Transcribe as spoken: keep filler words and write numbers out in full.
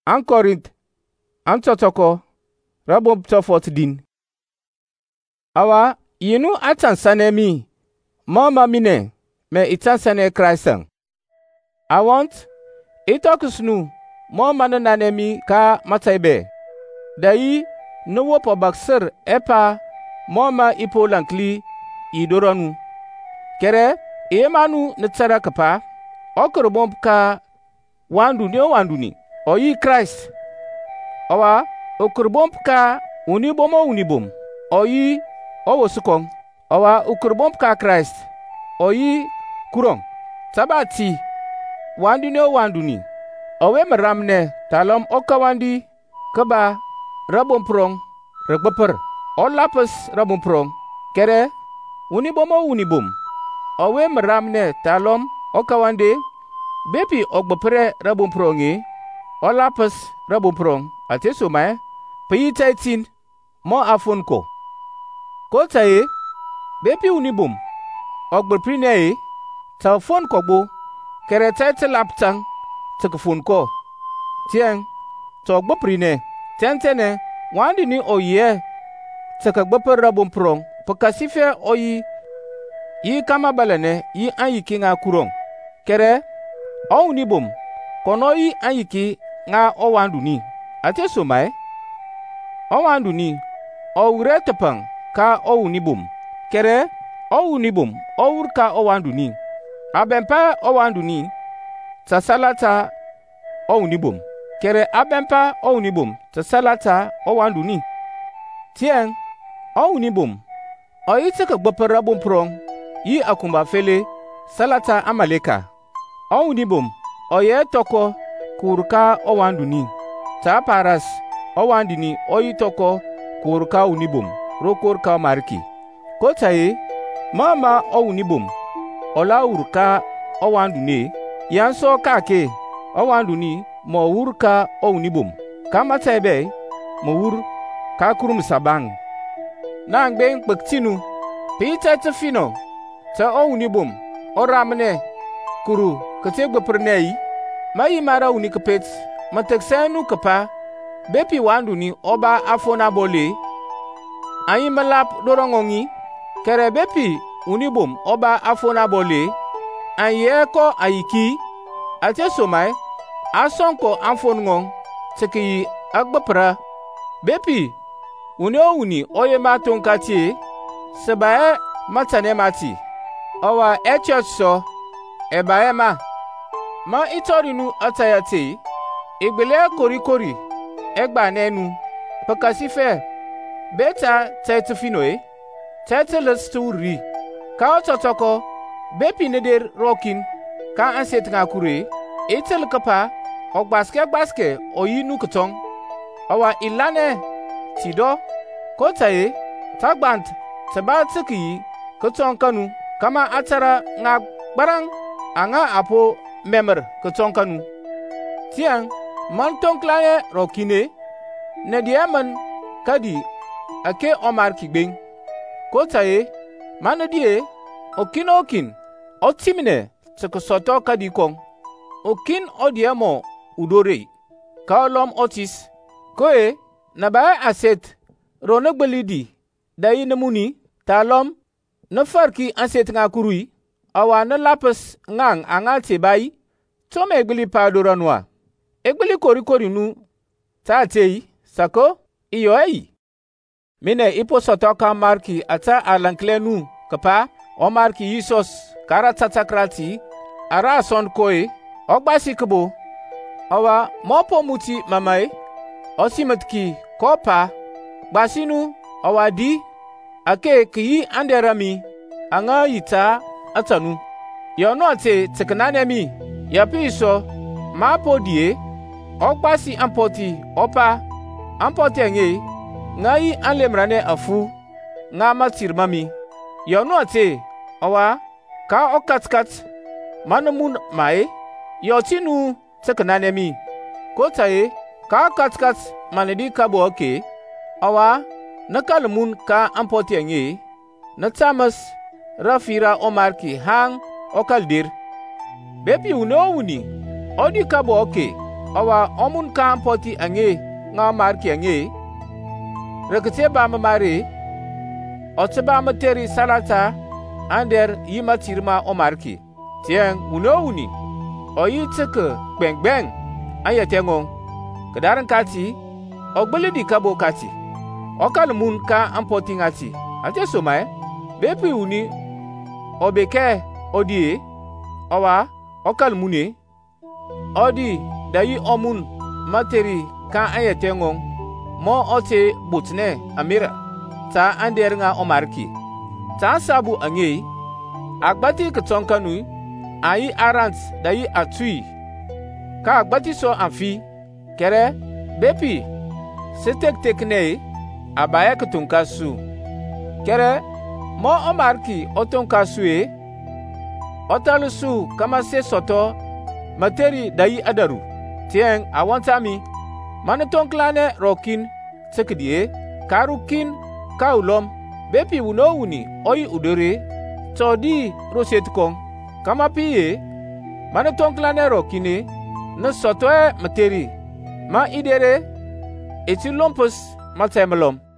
An Korint, an totoko, rabom tofot din. Awa, yinu atan sane mi, mama mine, me itan sane Christen. I want, itokusnu, mama nanane mi ka mataibe. Dayi, nuwo po baksir epa, mama ipo lankli, idoronu. Kere, emanu nitsara kapa, okurubom ka wandu ni o wandu ni. Oyi Christ. Awa, okurbom ka unibom o unibom. Oyi owosukong. Awa, okurbom ka Christ. Oyi kurong. Sabati, wandu ni o wandu ni. Owe meramne talom oka wandi keba rabom prong regbeper. O lapes rabom prong. Kere, unibom o unibom. Owe meramne talom oka wandi bepi ogbepere rabom prongi. O lapes rabom prong. Ate sumai, peyi taitin, mo afon ko. Ko taye, bepi unibom. Ogbeprine e, ta fon ko bo, kere taite laptang, tek fon ko. Tieng, to ogbeprine, tentene, wandi ni oye, tek agbeper rabom prong, pokasife oyi, yi kama balene, yi anyiki nga kurong. Kere, o unibom, kono yi anyiki nga o wandu ni. Ate sumai, o wandu ni, o ure tepang ka o unibom. Kere, o unibom, o ur ka o wandu ni. Abempa o wandu ni, tasalata o unibom. Kere abempa o unibom, tasalata o wandu ni. Tieng, o unibom, o ite ke gbeper rabom prong, yi akumba fele, salata amaleka. O unibom, o ye toko, kurka o wandu ni. Ta paras, o wandi ni oyi toko kurka unibom, rokorka marki. Ko taye, mama o unibom, ola urka o wandu ne, yanso kake, o wandu ni mo urka o unibom. Kama tebe, mo ur ka kurum sabang. Nang beng pektinu, pita te fino, ta o unibom, o ramne, kuru, kete gbeprnei, mayi mara unikapet, mateksenu kapa, bepi wandu ni oba afona bole, ayi melap dorongongi, kere bepi unibom oba afona bole, ayi eko ayiki, ate somai, asonko afongong, teki agbepra, bepi uni o uni oye matonkati, sebae matane mati, owa echot so, ebae ma, ma itorinu atayate, igbele kori kori, egba nenu, pakasife, beta tete finoe, tete lesturi, ka ototoko, bepi neder rokin, ka anset nga kure, itel kapa, ogbaske gbaske oyinu kutong, awa ilane, tido, kotaye, tagbant, teba tiki, kutong kanu, kama atara nga barang, anga apo memer kutong kanu. Tiang, man tonklaye rokine, ne diaman kadi ake omar kigbeng. Kotaye, man die, okin okin, otimine, teko soto kadi kong. Okin odiamo udore, kaolom otis, koe, nabae aset, ronek belidi, dayi nemuni, talom, nefarki aset nga kurui, awa ne lapes ngang anga tebayi, tome egbili padoranwa. Egbili kori kori nu, ta tei, sako, iyo eyi. Mine ipo sotoka marki ata alankle nu, kapa, o marki yisos, kara tatakrati, ara son koe, ogbasi kebo, awa mopo muti mamae, osimetki, kopa, basinu, awa di, ake kiyi anderami, anga yita, atanu. Yono ate tekenanemi, yapi iso, mapo die, ogbasi ampoti opa ampoti nge ngai alemrane afu nga matir mami yono ate awa ka okatkat manamun mai yotinu tekananemi kotaye ka katkat manedi kabo oke awa nakalmun ka ampoti nge natamas rafira omarki hang okaldir bepi uno uni odi kabo oke awa omun ka poti ange nga marki ange rekete ba ma mare otba ma teri salata ander yima tirma o marki tieng uno uni oyi tseke gbengbeng ayatengo kedaran kati ogbelidi kabo kati okal mun ka ampoti ngati ate somai bepi uni obeke odi awa okal muni odi dayi omun materi ka ayatengo mo ote butne amira ta ander nga omarki ta sabu angei agbati ketonkanu ayi arant dayi atui ka agbati so amfi kere bepi setek tekne abaya ketunkasu kere mo omarki otonkasue otalusu kama se soto materi dayi adaru tieng awantami manotonklane rokin tsekdie karukin kaulom bepi uno uni oyi udere todi rosetkong kama piye manotonklane rokine na sotoe materi ma idere eti lompus matemlom